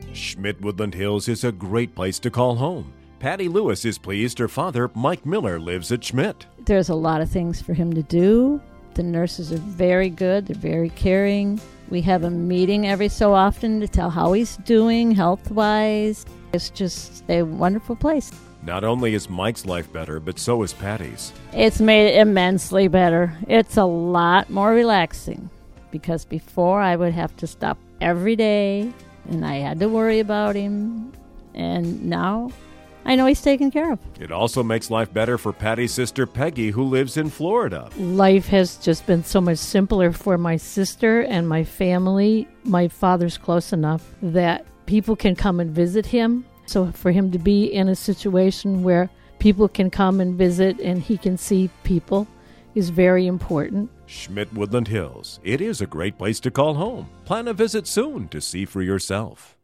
Schmidt Woodland Hills is a great place to call home. Patty Lewis is pleased her father, Mike Miller, lives at Schmidt. There's a lot of things for him to do. The nurses are very good. They're very caring. We have a meeting every so often to tell how he's doing health-wise. It's just a wonderful place. Not only is Mike's life better, but so is Patty's. It's made it immensely better. It's a lot more relaxing because before I would have to stop every day and I had to worry about him. And now I know he's taken care of. It also makes life better for Patty's sister Peggy, who lives in Florida. Life has just been so much simpler for my sister and my family. My father's close enough that people can come and visit him. So for him to be in a situation where people can come and visit and he can see people is very important. Schmidt Woodland Hills. It is a great place to call home. Plan a visit soon to see for yourself.